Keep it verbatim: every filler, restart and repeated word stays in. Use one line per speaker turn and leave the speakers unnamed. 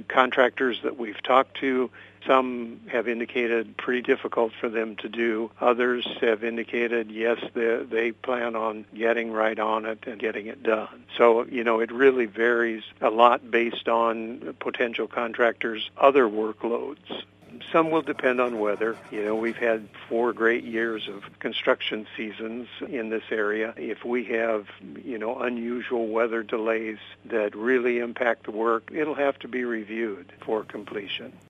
contractors that we've talked to, some have indicated pretty difficult for them to do. Others have indicated, yes, they, they plan on getting right on it and getting it done. So, you know, it really varies a lot based on potential contractors' other workloads. Some will depend on weather. You know, we've had four great years of construction seasons in this area. If we have, you know, unusual weather delays that really impact the work, it'll have to be reviewed for completion.